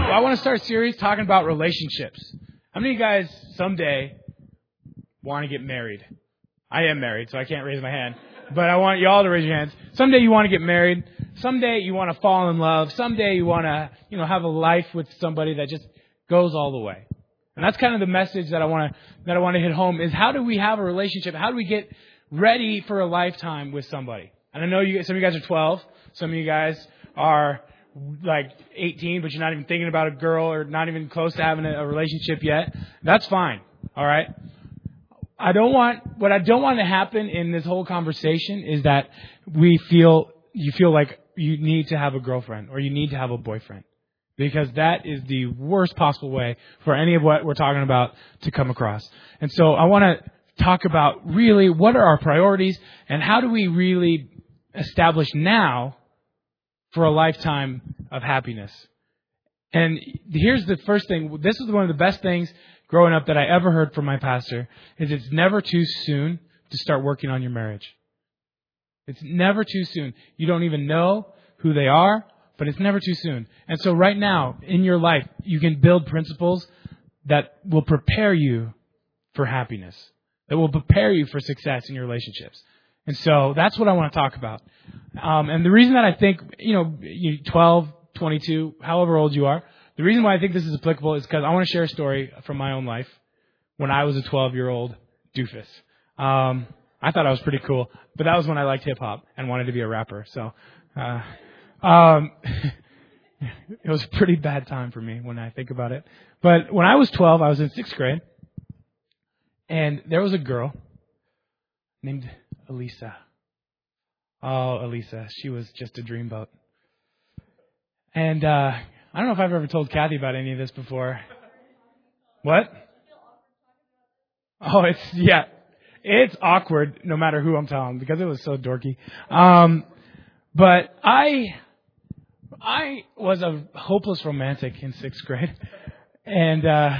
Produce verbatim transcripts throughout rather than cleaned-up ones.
I want to start a series talking about relationships. How many of you guys someday want to get married? I am married, so I can't raise my hand. But I want you all to raise your hands. Someday you want to get married. Someday you want to fall in love. Someday you want to, you know, have a life with somebody that just goes all the way. And that's kind of the message that I want to that I want to hit home is how do we have a relationship? How do we get ready for a lifetime with somebody? And I know you some of you guys are twelve. Some of you guys are like eighteen, but you're not even thinking about a girl or not even close to having a, a relationship yet. That's fine. All right. I don't want, what I don't want to happen in this whole conversation is that we feel, you feel like you need to have a girlfriend or you need to have a boyfriend. Because that is the worst possible way for any of what we're talking about to come across. And so I want to talk about really what are our priorities and how do we really establish now for a lifetime of happiness. And here's the first thing. This is one of the best things growing up that I ever heard from my pastor is it's never too soon to start working on your marriage. It's never too soon. You don't even know who they are, but it's never too soon. And so right now in your life, you can build principles that will prepare you for happiness, that will prepare you for success in your relationships. And so that's what I want to talk about. Um, and the reason that I think, you know, you twelve, twenty-two, however old you are, the reason why I think this is applicable is because I want to share a story from my own life when I was a twelve-year-old doofus. Um, I thought I was pretty cool, but that was when I liked hip-hop and wanted to be a rapper. So uh, um, it was a pretty bad time for me when I think about it. But when I was twelve, I was in sixth grade, and there was a girl named Elisa. Oh, Elisa. She was just a dreamboat. And uh, I don't know if I've ever told Kathy about any of this before. What? Oh, it's, yeah. It's awkward no matter who I'm telling because it was so dorky. Um, but I, I was a hopeless romantic in sixth grade. And uh,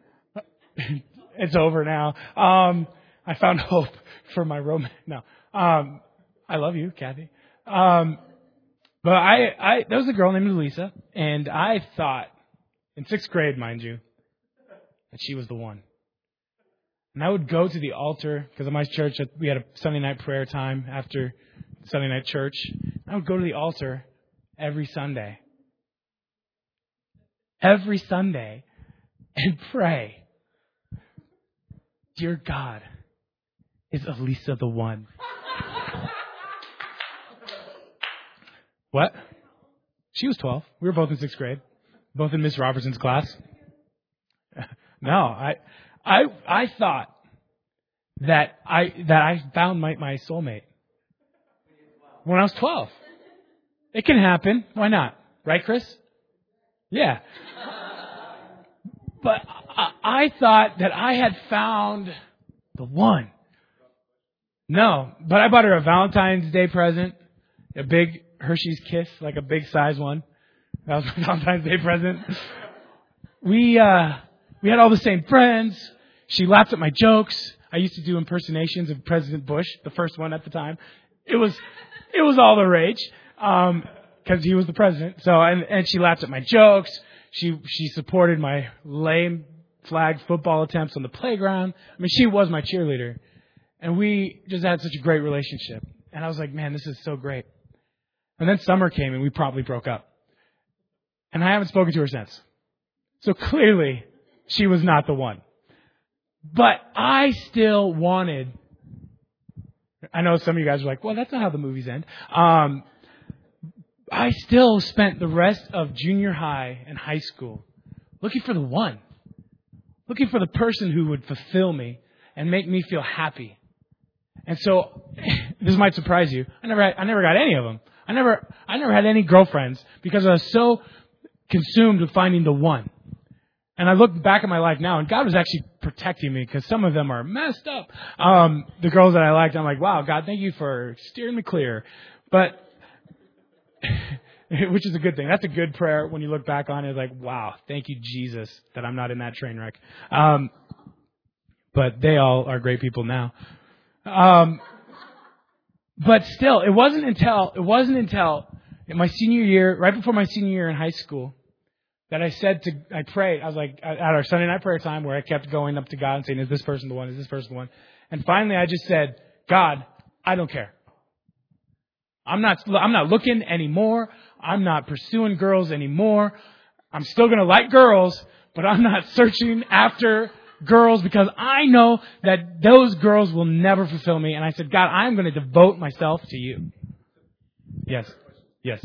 it's over now. Um, I found hope for my romance. No. Um, I love you, Kathy. Um, but I, I, there was a girl named Elisa, and I thought, in sixth grade, mind you, that she was the one. And I would go to the altar, because at my church, we had a Sunday night prayer time after Sunday night church. I would go to the altar every Sunday. Every Sunday. And pray, dear God, is Elisa the one? What? She was twelve. We were both in sixth grade, both in Miss Robertson's class. No, I, I, I thought that I that I found my, my soulmate when I was twelve. It can happen. Why not? Right, Chris? Yeah. But I, I thought that I had found the one. No, but I bought her a Valentine's Day present, a big Hershey's Kiss, like a big size one. That was my Valentine's Day present. We uh, we had all the same friends. She laughed at my jokes. I used to do impersonations of President Bush, the first one at the time. It was it was all the rage um, because he was the president. So and, and she laughed at my jokes. She she supported my lame flag football attempts on the playground. I mean, she was my cheerleader. And we just had such a great relationship. And I was like, man, this is so great. And then summer came and we probably broke up. And I haven't spoken to her since. So clearly, she was not the one. But I still wanted... I know some of you guys are like, well, that's not how the movies end. Um, I still spent the rest of junior high and high school looking for the one. Looking for the person who would fulfill me and make me feel happy. And so, this might surprise you. I never had, I never got any of them. I never, I never had any girlfriends because I was so consumed with finding the one. And I look back at my life now, and God was actually protecting me because some of them are messed up. Um, the girls that I liked, I'm like, wow, God, thank you for steering me clear. But, which is a good thing. That's a good prayer when you look back on it. It's like, wow, thank you, Jesus, that I'm not in that train wreck. Um, but they all are great people now. Um, but still, it wasn't until, it wasn't until in my senior year, right before my senior year in high school, that I said to, I prayed, I was like, at our Sunday night prayer time where I kept going up to God and saying, is this person the one? Is this person the one? And finally I just said, God, I don't care. I'm not, I'm not looking anymore. I'm not pursuing girls anymore. I'm still going to like girls, but I'm not searching after girls because I know that those girls will never fulfill me. And I said, God, I'm going to devote myself to you. Yes. Yes.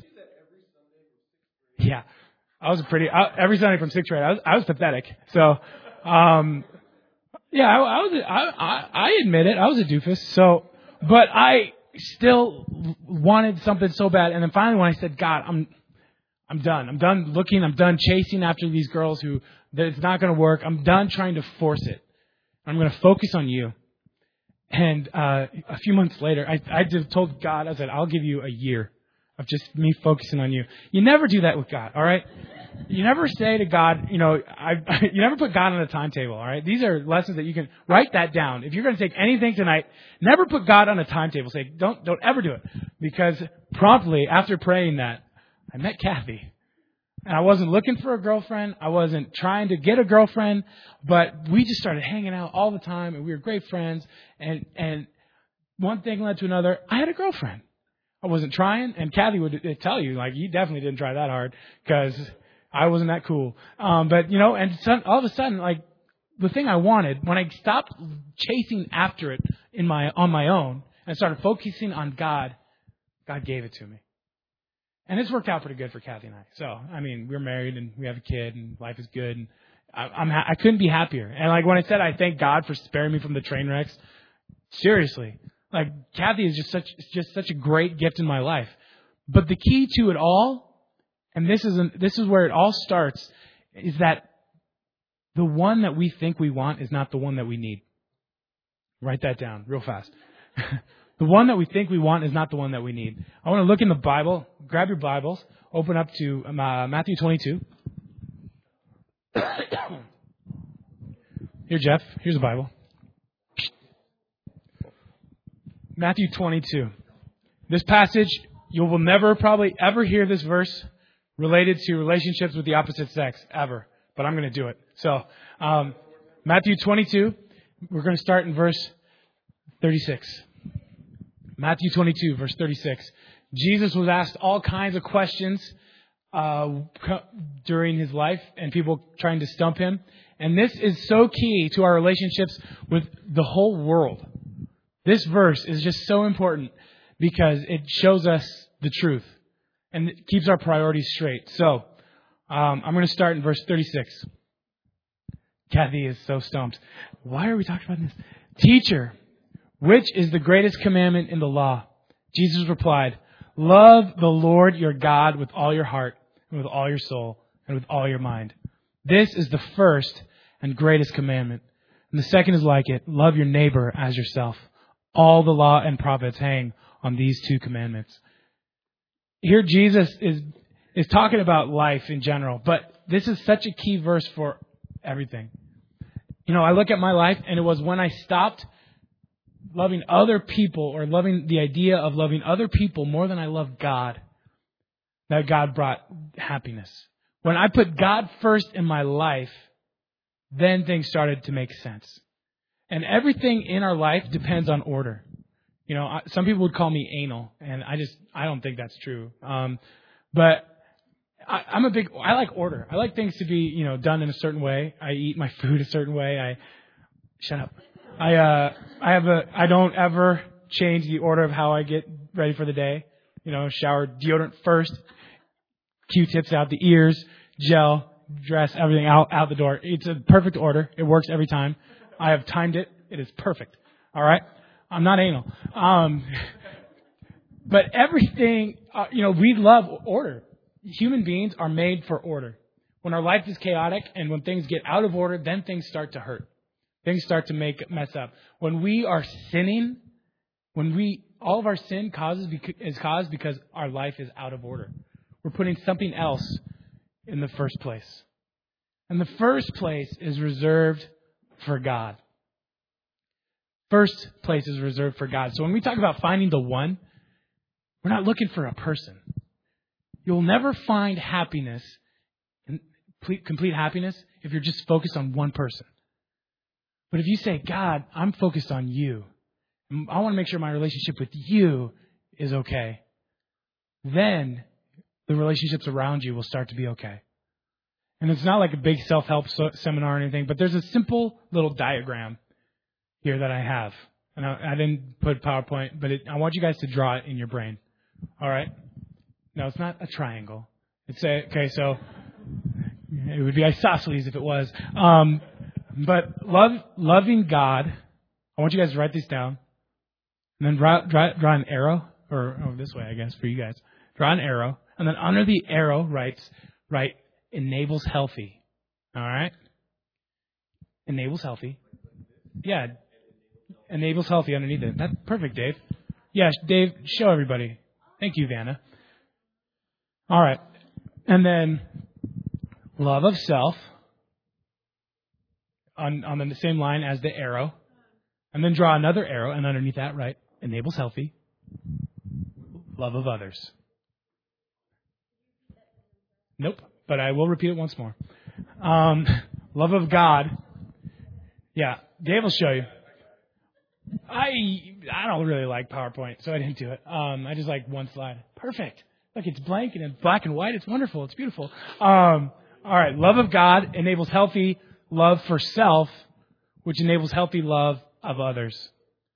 Yeah. I was pretty, I, every Sunday from sixth grade, I was, I was pathetic. So, um, yeah, I, I was, I, I, I admit it. I was a doofus. So, but I still wanted something so bad. And then finally when I said, God, I'm, I'm done. I'm done looking. I'm done chasing after these girls who, that it's not going to work. I'm done trying to force it. I'm going to focus on you. And, uh, a few months later, I, I just told God, I said, I'll give you a year of just me focusing on you. You never do that with God, all right? You never say to God, you know, I, you never put God on a timetable, all right? These are lessons that you can write that down. If you're going to take anything tonight, never put God on a timetable. Say, don't, don't ever do it. Because promptly after praying that, I met Kathy. And I wasn't looking for a girlfriend. I wasn't trying to get a girlfriend, but we just started hanging out all the time and we were great friends. And, and one thing led to another. I had a girlfriend. I wasn't trying, and Kathy would tell you, like, you definitely didn't try that hard because I wasn't that cool. Um, but, you know, and so, all of a sudden, like, the thing I wanted, when I stopped chasing after it in my on my own and started focusing on God, God gave it to me. And it's worked out pretty good for Kathy and I. So, I mean, we're married and we have a kid and life is good. And I, I'm ha- I couldn't be happier. And, like, when I said I thank God for sparing me from the train wrecks, seriously. Like, Kathy is just such just such a great gift in my life. But the key to it all, and this is this is where it all starts, is that the one that we think we want is not the one that we need. Write that down real fast. The one that we think we want is not the one that we need. I want to look in the Bible. Grab your Bibles. Open up to uh, Matthew twenty-two. Here, Jeff. Here's the Bible. Matthew twenty-two. This passage, you will never probably ever hear this verse related to relationships with the opposite sex, ever. But I'm going to do it. So, um, Matthew twenty-two, we're going to start in verse thirty-six. Matthew twenty-two, verse thirty-six. Jesus was asked all kinds of questions uh, during his life, and people trying to stump him. And this is so key to our relationships with the whole world. This verse is just so important because it shows us the truth and it keeps our priorities straight. So um, I'm going to start in verse thirty-six. Kathy is so stumped. Why are we talking about this? Teacher, which is the greatest commandment in the law? Jesus replied, love the Lord your God with all your heart and with all your soul and with all your mind. This is the first and greatest commandment. And the second is like it. Love your neighbor as yourself. All the law and prophets hang on these two commandments. Here Jesus is is talking about life in general, but this is such a key verse for everything. You know, I look at my life and it was when I stopped loving other people or loving the idea of loving other people more than I love God, that God brought happiness. When I put God first in my life, then things started to make sense. And everything in our life depends on order. You know, some people would call me anal, and I just, I don't think that's true. Um, but I, I'm a big, I like order. I like things to be, you know, done in a certain way. I eat my food a certain way. I, shut up. I, uh, I have a, I don't ever change the order of how I get ready for the day. You know, shower, deodorant first, Q-tips out the ears, gel, dress, everything out, out the door. It's a perfect order. It works every time. I have timed it. It is perfect. All right. I'm not anal. Um, but everything, uh, you know, we love order. Human beings are made for order. When our life is chaotic and when things get out of order, then things start to hurt. Things start to make mess up. When we are sinning, when we, all of our sin causes is caused because our life is out of order. We're putting something else in the first place. And the first place is reserved for God. First place is reserved for God. So when we talk about finding the one, we're not looking for a person. You'll never find happiness in, complete, complete happiness if you're just focused on one person. But if you say, God, I'm focused on you. I want to make sure my relationship with you is okay. Then the relationships around you will start to be okay. And it's not like a big self-help so- seminar or anything, but there's a simple little diagram here that I have. And I, I didn't put PowerPoint, but it, I want you guys to draw it in your brain. All right? No, it's not a triangle. It's a, okay, so it would be isosceles if it was. Um, but love, loving God, I want you guys to write these down. And then draw, draw, draw an arrow, or oh, this way, I guess, for you guys. Draw an arrow. And then under the arrow writes, write, enables healthy. All right? Enables healthy. Yeah. Enables healthy underneath it. That's perfect, Dave. Yeah, Dave, show everybody. Thank you, Vanna. All right. And then love of self on, on the same line as the arrow. And then draw another arrow, and underneath that, right, enables healthy. Love of others. Nope, but I will repeat it once more. Um, love of God. Yeah, Dave will show you. I I don't really like PowerPoint, so I didn't do it. Um, I just like one slide. Perfect. Look, it's blank and it's black and white. It's wonderful. It's beautiful. Um, all right, love of God enables healthy love for self, which enables healthy love of others.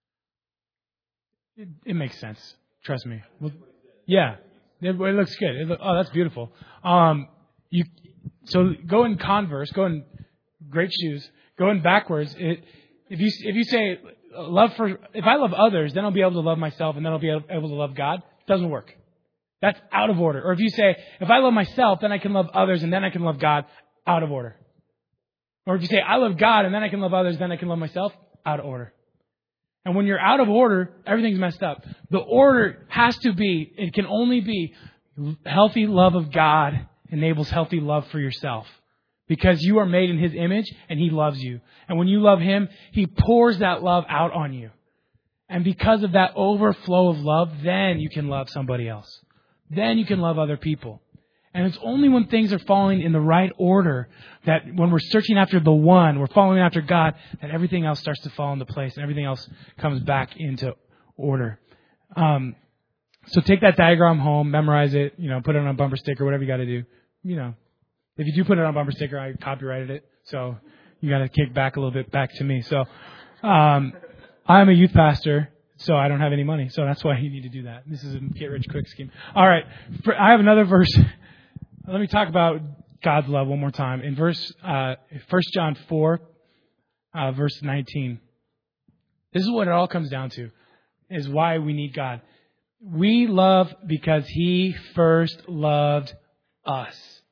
It, it makes sense. Trust me. Well, yeah, it, it looks good. It look, oh, that's beautiful. Um, you so go in converse. Go in great shoes. Going backwards. It, if you if you say love for if I love others, then I'll be able to love myself, and then I'll be able, able to love God. It doesn't work. That's out of order. Or if you say if I love myself, then I can love others, and then I can love God. Out of order. Or if you say I love God, and then I can love others, then I can love myself. Out of order. And when you're out of order, everything's messed up. The order has to be, it can only be, healthy love of God enables healthy love for yourself. Because you are made in His image and He loves you. And when you love Him, He pours that love out on you. And because of that overflow of love, then you can love somebody else. Then you can love other people. And it's only when things are falling in the right order that when we're searching after the one, we're following after God, that everything else starts to fall into place and everything else comes back into order. Um, so take that diagram home, memorize it, you know, put it on a bumper sticker, whatever you got to do. You know, if you do put it on a bumper sticker, I copyrighted it. So you got to kick back a little bit back to me. So um, I'm a youth pastor. So I don't have any money. So that's why you need to do that. This is a get-rich-quick scheme. All right. I have another verse. Let me talk about God's love one more time. In verse, uh, First John four, uh, verse nineteen. This is what it all comes down to, is why we need God. We love because He first loved us.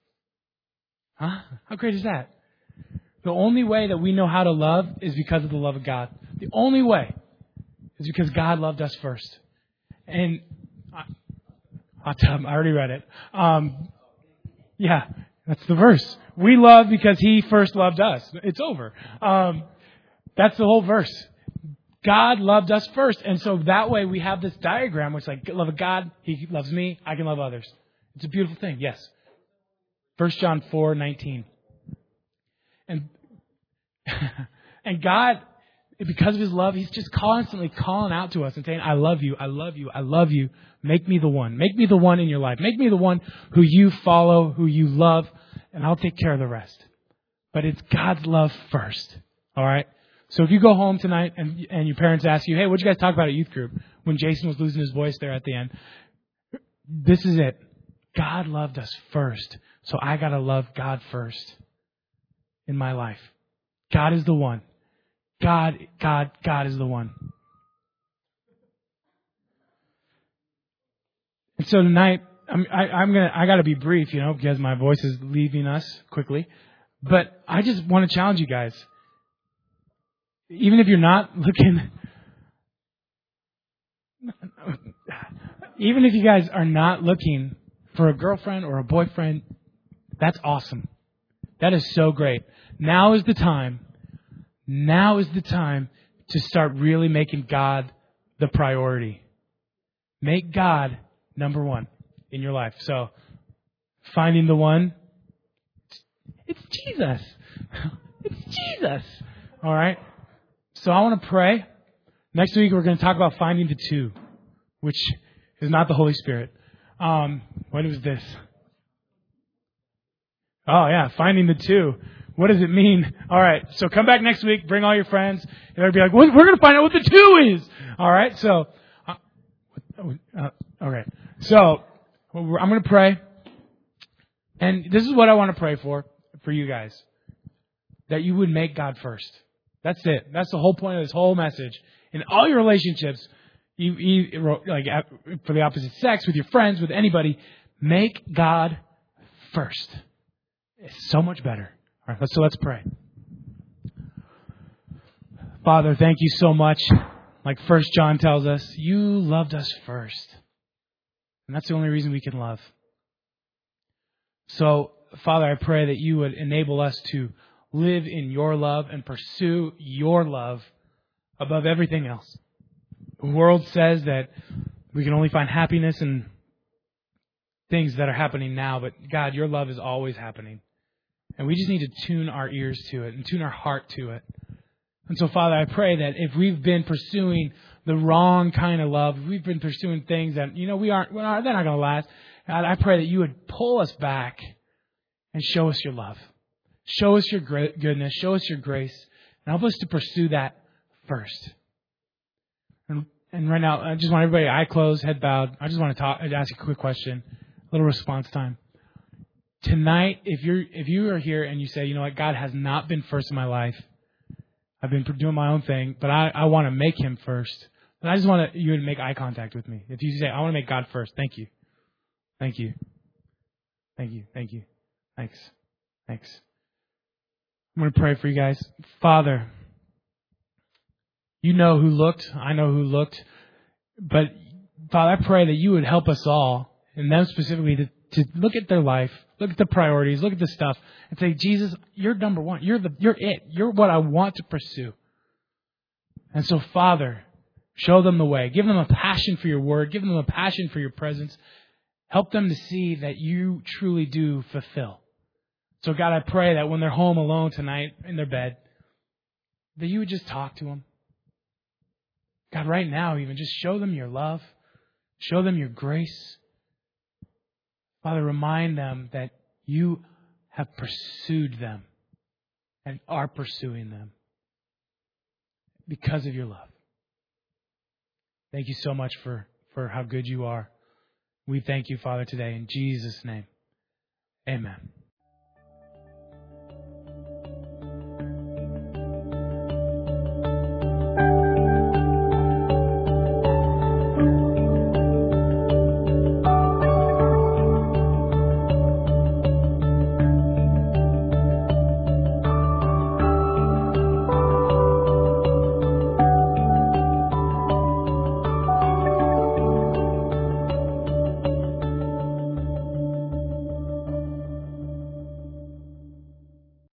Huh? How great is that? The only way that we know how to love is because of the love of God. The only way is because God loved us first. And I, hot tub, I already read it. Um, yeah, that's the verse. We love because He first loved us. It's over. Um, that's the whole verse. God loved us first. And so that way we have this diagram which is like, love of God, He loves me, I can love others. It's a beautiful thing, yes. First John four nineteen. And and God, because of His love, He's just constantly calling out to us and saying, I love you, I love you, I love you. Make me the one. Make me the one in your life. Make me the one who you follow, who you love, and I'll take care of the rest. But it's God's love first. All right? So if you go home tonight and and your parents ask you, hey, what'd you guys talk about at youth group? When Jason was losing his voice there at the end. This is it. God loved us first. So I got to love God first in my life. God is the one. God, God, God is the one. And so tonight, I'm, I, I'm gonna, I got to be brief, you know, because my voice is leaving us quickly. But I just want to challenge you guys. Even if you're not looking, even if you guys are not looking for a girlfriend or a boyfriend, that's awesome. That is so great. Now is the time. Now is the time to start really making God the priority. Make God number one in your life. So, finding the one, it Jesus. It's Jesus. All right. So I want to pray. Next week we're going to talk about finding the two, which is not the Holy Spirit. Um, what was this? Oh yeah, finding the two. What does it mean? All right. So come back next week. Bring all your friends. And they'll be like, we're going to find out what the two is. All right. So, uh, uh, okay. So I'm going to pray. And this is what I want to pray for, for you guys. That you would make God first. That's it. That's the whole point of this whole message. In all your relationships, you, you like for the opposite sex, with your friends, with anybody, make God first. It's so much better. All right, so let's pray. Father, thank you so much. Like First John tells us, you loved us first. And that's the only reason we can love. So, Father, I pray that you would enable us to live in your love and pursue your love above everything else. The world says that we can only find happiness in things that are happening now, but God, your love is always happening. And we just need to tune our ears to it and tune our heart to it. And so, Father, I pray that if we've been pursuing the wrong kind of love, if we've been pursuing things that, you know, we aren't, we're not they're not going to last, God, I pray that you would pull us back and show us your love. Show us your goodness. Show us your grace. And help us to pursue that first. And, and right now, I just want everybody, eye closed, head bowed. I just want to talk, ask a quick question, a little response time. Tonight, if you're if you are here and you say, you know what, God has not been first in my life. I've been doing my own thing, but I, I want to make him first. And I just want to, you to make eye contact with me. If you say, I want to make God first, thank you. Thank you. Thank you. Thank you. Thanks. Thanks. I'm going to pray for you guys. Father, you know who looked. I know who looked. But, Father, I pray that you would help us all, and them specifically, to, to look at their life, look at the priorities, look at the stuff, and say, Jesus, you're number one. You're the, you're it. You're what I want to pursue. And so, Father, show them the way. Give them a passion for your word. Give them a passion for your presence. Help them to see that you truly do fulfill. So, God, I pray that when they're home alone tonight in their bed, that you would just talk to them. God, right now, even just show them your love. Show them your grace. Father, remind them that you have pursued them and are pursuing them because of your love. Thank you so much for, for how good you are. We thank you, Father, today in Jesus' name. Amen.